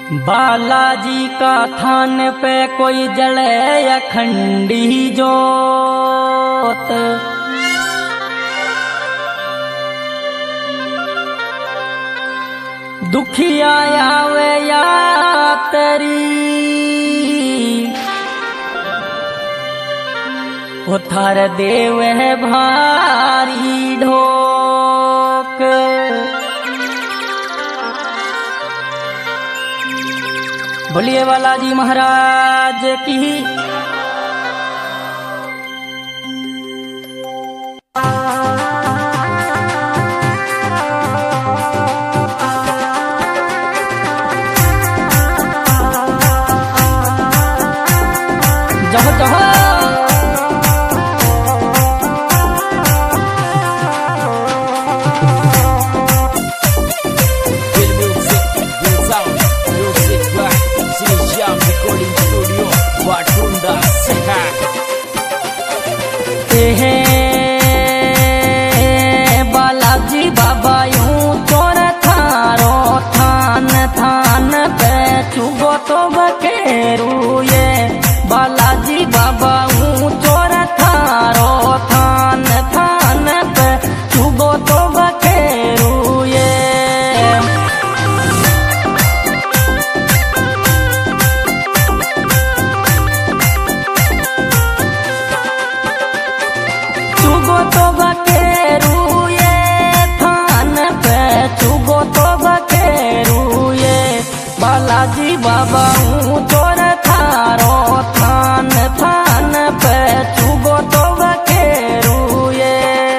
बालाजी का थान पे कोई जले अखंडी जोत, दुखिया आवे या तेरी वो थार देव है भारी ढोक। बोलिए बालाजी महाराज की। जहो जहो बालाजी बाबा यूं तोर थारो थान थान पे चुगो तो बकेरू ये। बालाजी बाबा यूं तोर थारो थान थान पे चुगो तो बकेरू ये। चुगो तो बकेरू ये थान पे चुगो तो बकेरू ये। बालाजी बाबा हूँ तोर थारो थान थान पे चुगो तो बकेरू ये।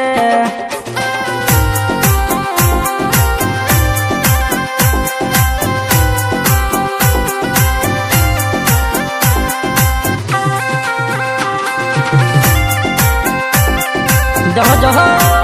जहो जहो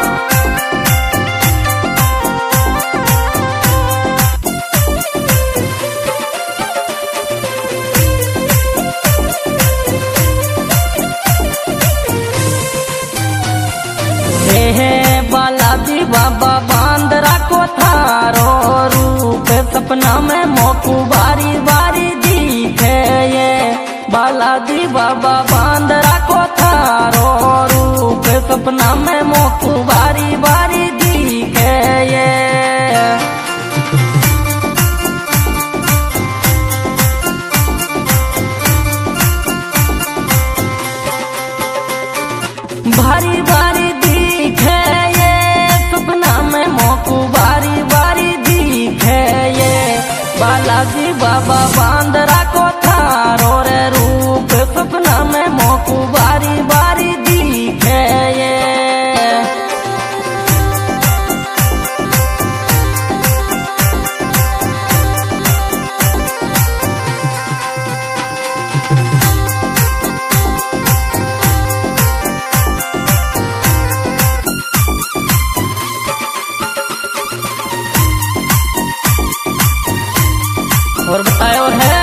बालाजी बाबा बांध राखो थारो रूप सपना में मोकू बारी बारी दिखे ये। बालाजी बाबा बांध राखो थारो रूप सपना में मोकू बारी बारी दिखे ये। भारी बारी दिखे ये सपना में मोकू बारी बारी दिखे ये। बालाजी बाबा बांध राखो थारो रे रूप सपना में मोकू बारी बारी दिखे ये। और बतायो है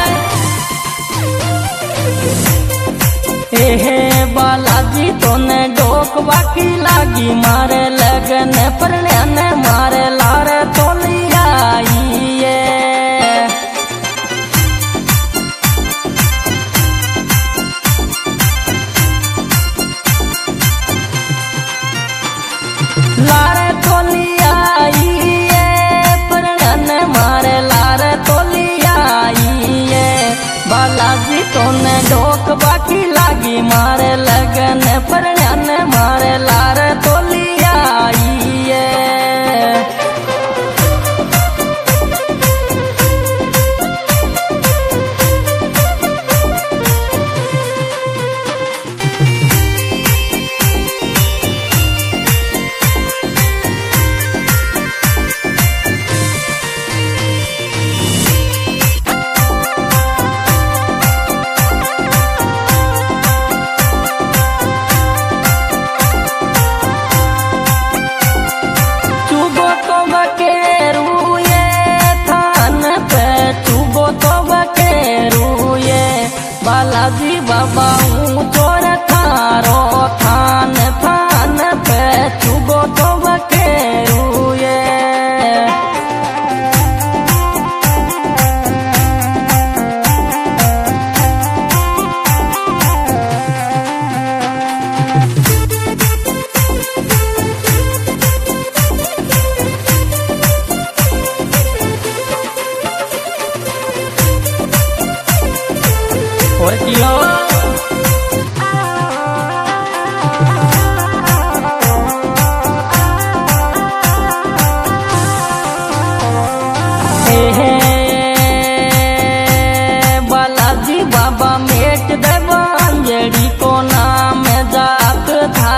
बालाजी तोने डोक बाकी लागी मारे लगन पर मारे लारे तोलिया ये। लारे तोलिया ये पर मारे लारे तोलिया ये। बालाजी तोने डोक बाकी लागी मारे लगन पर मारे लारे तोलिया ये।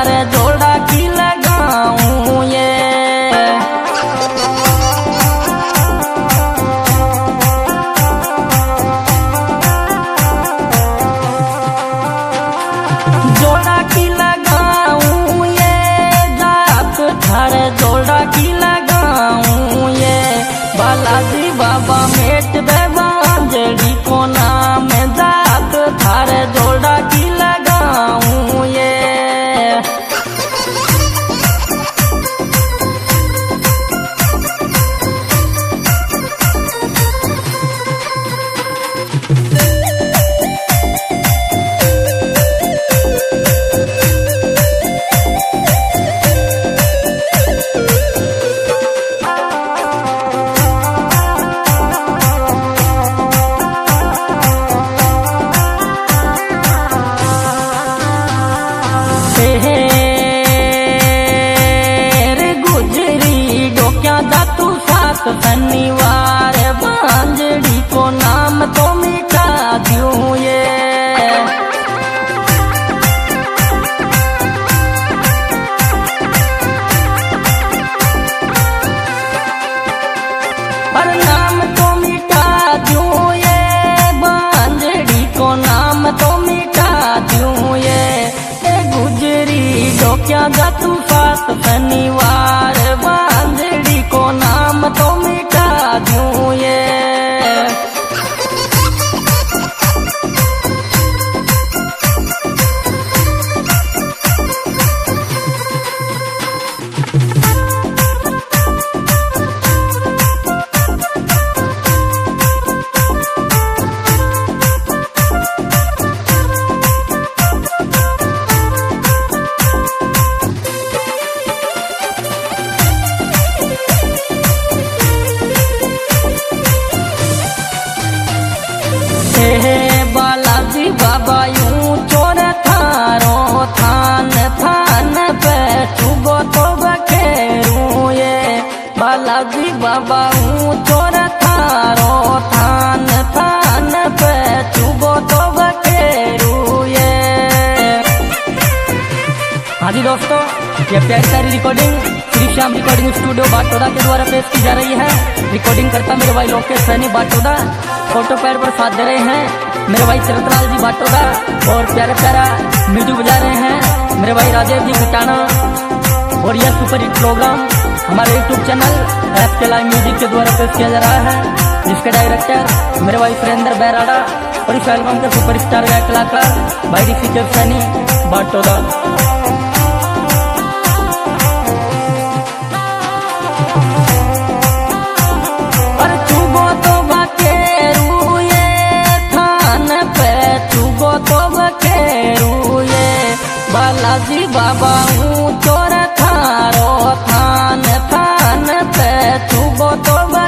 थारे जोड़ा की लगाऊं ये। जोड़ा की लगाऊं ये जात थारे जोड़ा की लगाऊं ये। बालाजी बाबा मेट दे बांजड़ी को नाम जात थारे जोड़ा की लगाऊं ये। गुजरी डोक्या जातू सात शनिवार बांजड़ी को नाम तो मिटा दूं ये। पर नाम तो मिटा दूं ये बांजड़ी को नाम तो मिटा दूं ये। गुजरी डोक्या जातू सात शनिवार बांजड़ी को नाम तो मिटा दूं ये। बालाजी बाबा यूं चोर थारो थान थान पे चुगो तो बखेरू ये। बालाजी बाबा यूं चोर थारो थान थान पे चुगो तो बखेरू ये। हाँ जी दोस्तों, ये प्यारी सारी recording Shri Shyam recording studio Batoda के द्वारा पेश की जा रही है। रिकॉर्डिंग करता मेरे भाई लोकेश सैनी बाटोदा। फोटो पैड पर साथ दे रहे हैं मेरे भाई चरतलाल जी बाटोदा। और प्यारा प्यारा म्यूजिक बजा रहे हैं मेरे भाई राजेश जी घटाना। और यह सुपर हिट प्रोग्राम हमारे YouTube channel SK live music के द्वारा पेश किया जा रहा है, जिसके डायरेक्टर मेरे भाई सुरेंद्र बैराड़ा और इस एल्बम के सुपरस्टार गायक कलाकार भाई ऋषिकेश सैनी बाटोदा। बालाजी बाबा हूँ चोर थारो थान थान पे चुगो तो